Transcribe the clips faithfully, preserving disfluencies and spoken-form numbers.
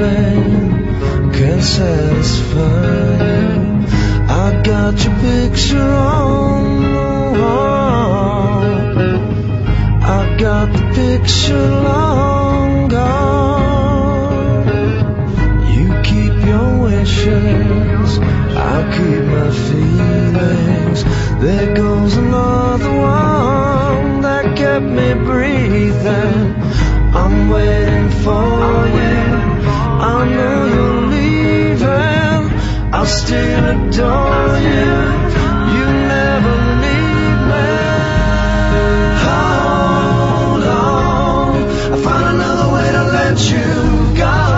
feeling can satisfy you. I got your picture on the wall. I got the picture long gone. You keep your wishes, I'll keep my feelings. There goes another one that kept me breathing. I'm waiting for you. I know you're leaving. I'll still adore you. You never leave me. Hold on, I found another way to let you go.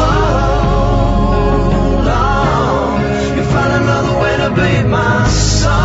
Bleed my soul.